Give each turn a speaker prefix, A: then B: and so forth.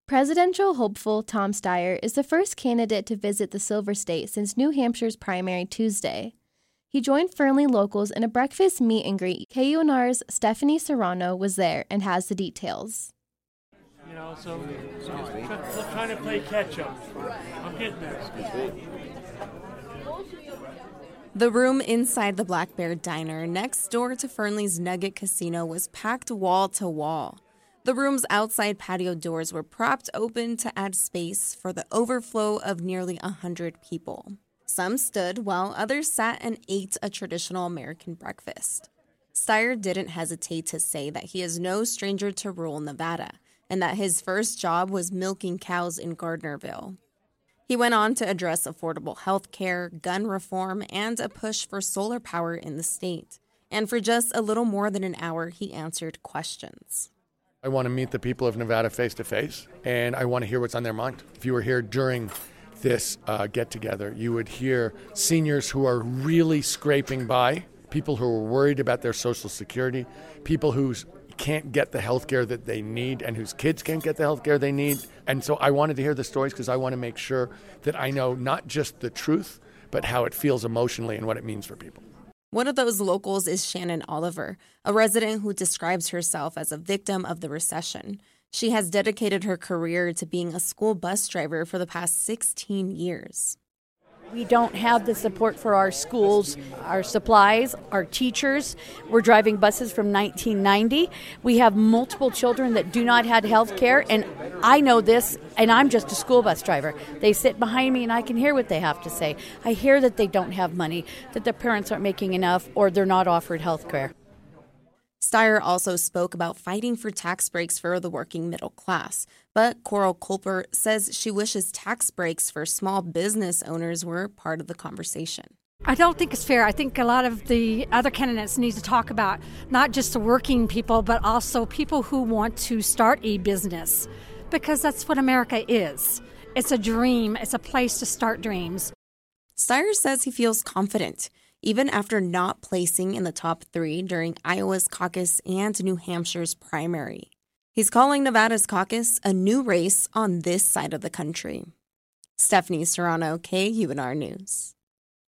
A: Presidential hopeful Tom Steyer is the first candidate to visit the Silver State since New Hampshire's primary Tuesday. He joined Fernley locals in a breakfast meet and greet. KUNR's Stephanie Serrano was there and has the details.
B: So trying to play catch up. I'm getting there.
C: The room inside the Black Bear Diner next door to Fernley's Nugget Casino was packed wall to wall. The room's outside patio doors were propped open to add space for the overflow of nearly 100 people. Some stood while others sat and ate a traditional American breakfast. Steyer didn't hesitate to say that he is no stranger to rural Nevada and that his first job was milking cows in Gardnerville. He went on to address affordable health care, gun reform, and a push for solar power in the state. And for just a little more than an hour, he answered questions.
D: I want to meet the people of Nevada face to face, and I want to hear what's on their mind. If you were here during this get-together, you would hear seniors who are really scraping by, people who are worried about their Social Security, people who can't get the health care that they need and whose kids can't get the health care they need. And so I wanted to hear the stories because I want to make sure that I know not just the truth, but how it feels emotionally and what it means for people.
C: One of those locals is Shannon Oliver, a resident who describes herself as a victim of the recession. She has dedicated her career to being a school bus driver for the past 16 years.
E: We don't have the support for our schools, our supplies, our teachers. We're driving buses from 1990. We have multiple children that do not have health care, and I know this, and I'm just a school bus driver. They sit behind me, and I can hear what they have to say. I hear that they don't have money, that their parents aren't making enough, or they're not offered health care.
C: Steyer also spoke about fighting for tax breaks for the working middle class. But Coral Culper says she wishes tax breaks for small business owners were part of the conversation.
F: I don't think it's fair. I think a lot of the other candidates need to talk about not just the working people, but also people who want to start a business, because that's what America is. It's a dream. It's a place to start dreams.
C: Steyer says he feels confident, even after not placing in the top 3 during Iowa's caucus and New Hampshire's primary. He's calling Nevada's caucus a new race on this side of the country. Stephanie Serrano, KUNR News.